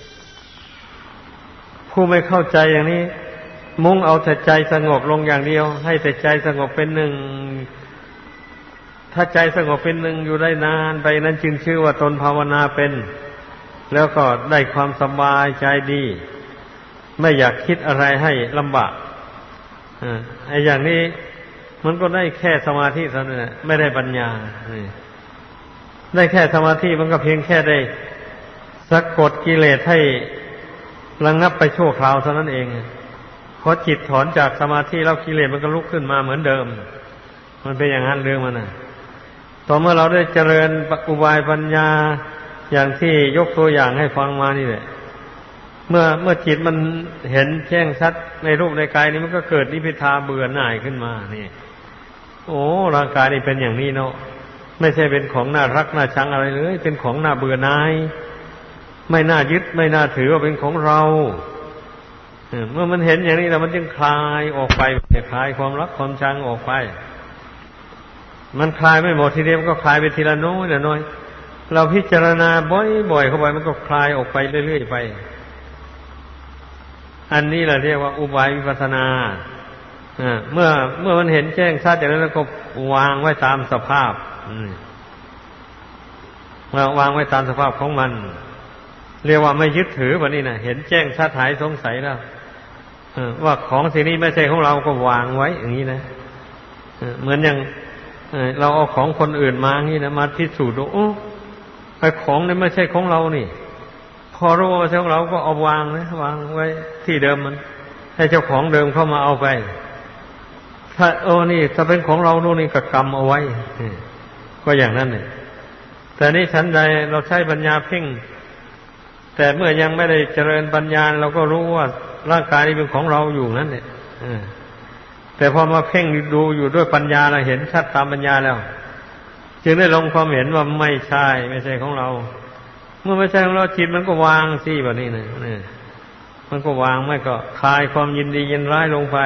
ผู้ไม่เข้าใจอย่างนี้มุ่งเอาแต่ใจสงบลงอย่างเดียวให้แต่ใจสงบเป็นหนึ่งถ้าใจสงบเป็นหนึ่งอยู่ได้นานไปนั้นจึงชื่อว่าตนภาวนาเป็นแล้วก็ได้ความสบายใจดีไม่อยากคิดอะไรให้ลำบากไอ้อย่างนี้มันก็ได้แค่สมาธิเท่านั้นไม่ได้ปัญญาได้แค่สมาธิมันก็เพียงแค่ได้สะกดกิเลสให้ระงับไปชั่วคราวเท่านั้นเองพอจิตถอนจากสมาธิแล้วกิเลสมันก็ลุกขึ้นมาเหมือนเดิมมันเป็นอย่างนั้นเรื่องมันต่อเมื่อเราได้เจริญอุบายปัญญาอย่างที่ยกตัวอย่างให้ฟังมานี่แหละเมื่อจิตมันเห็นแจ้งชัดในรูปในกายนี้มันก็เกิดนิพพิทาเบื่อหน่ายขึ้นมานี่โอ้ร่างกายนี่เป็นอย่างนี้เนาะไม่ใช่เป็นของน่ารักน่าชังอะไรเลยเป็นของน่าเบื่อหน่ายไม่น่ายึดไม่น่าถือว่าเป็นของเราเมื่อมันเห็นอย่างนี้แล้วมันจึงคลายออกไปคลายความรักความชังออกไปมันคลายไม่หมดทีเดียวมันก็คลายไปทีละน้อยละน้อยเราพิจารณาบ่อยๆเข้าไปมันก็คลายออกไปเรื่อยๆไปอันนี้เราเรียกว่าอุบายวิปัสสนาเมื่อมันเห็นแจ้งชัดอย่างนั้นแล้วก็วางไว้ตามสภาพวางไว้ตามสภาพของมันเรียกว่าไม่ยึดถือแบบนี้นะเห็นแจ้งชัดหายสงสัยแล้วว่าของสิ่งนี้ไม่ใช่ของเราก็วางไว้อย่างนี้นะเหมือนอย่างเราเอาของคนอื่นมางี้นะมาพิสูจน์ดูไอ้ของนี่ไม่ใช่ของเรานี่พอรู้ว่าไม่ใช่ของเราก็เอาวางไว้ที่เดิมมันให้เจ้าของเดิมเข้ามาเอาไปถ้านี่ถ้าเป็นของเราโน่นนี่ก็กำเอาไว้ก็อย่างนั้นเลยแต่นี่ฉันใดเราใช้ปัญญาเพ่งแต่เมื่อยังไม่ได้เจริญปัญญาเราก็รู้ว่าร่างกายนี้เป็นของเราอยู่นั่นแหละแต่พอมาเพ่งดูอยู่ด้วยปัญญาเราเห็นชัดตามปัญญาแล้วจึงได้ลงความเห็นว่าไม่ใช่ของเราเมื่อไม่ใช่ของเราจิตมันก็วางสิแบบนี้นะมันก็วางไม่ก็คลายความยินดียินร้ายลงไป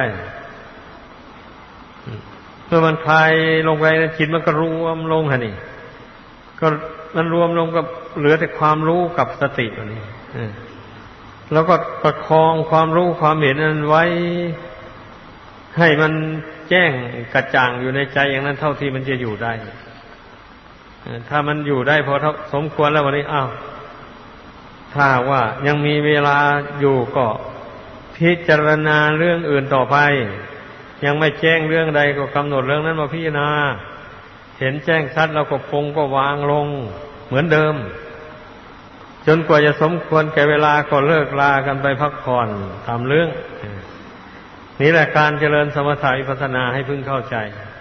เมื่อมันคลายลงไปนะจิตมันก็รวมลงนี่ก็มันรวมลงกับเหลือแต่ความรู้กับสติแบบนี้แล้วก็ประคองความรู้ความเห็นนั้นไว้ให้มันแจ้งกระจ่างอยู่ในใจอย่างนั้นเท่าที่มันจะอยู่ได้ถ้ามันอยู่ได้พอสมควรแล้ววันนี้ถ้าว่ายังมีเวลาอยู่ก็พิจารณาเรื่องอื่นต่อไปยังไม่แจ้งเรื่องใดก็กำหนดเรื่องนั้นมาพิจารณาเห็นแจ้งชัดเราก็ปรงก็วางลงเหมือนเดิมจนกว่าจะสมควรแก่เวลาก็เลิกลากันไปพักผ่อนทำเรื่องนี่แหละการเจริญสมถะวิปัสสนาให้พึงเข้าใจ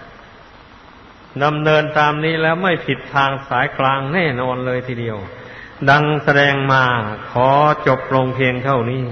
ดำเนินตามนี้แล้วไม่ผิดทางสายกลางแน่นอนเลยทีเดียวดังแสดงมาขอจบลงเพียงเท่านี้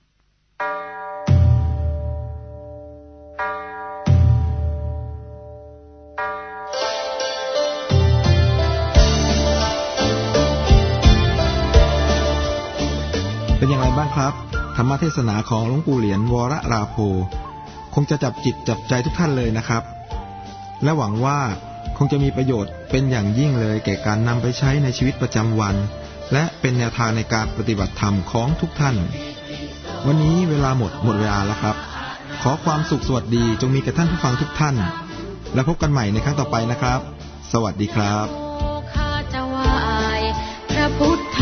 เป็นอย่างไรบ้างครับธรรมเทศนาของหลวงปู่เหรียญวรราโภคงจะจับจิตจับใจทุกท่านเลยนะครับและหวังว่าคงจะมีประโยชน์เป็นอย่างยิ่งเลยแก่การนำไปใช้ในชีวิตประจำวันและเป็นแนวทางในการปฏิบัติธรรมของทุกท่านวันนี้เวลาหมดเวลาแล้วครับขอความสุขสวัสดีจงมีแก่ท่านผู้ฟังทุกท่านและพบกันใหม่ในครั้งต่อไปนะครับสวัสดีครับข้าจะไหว้พระพุทธ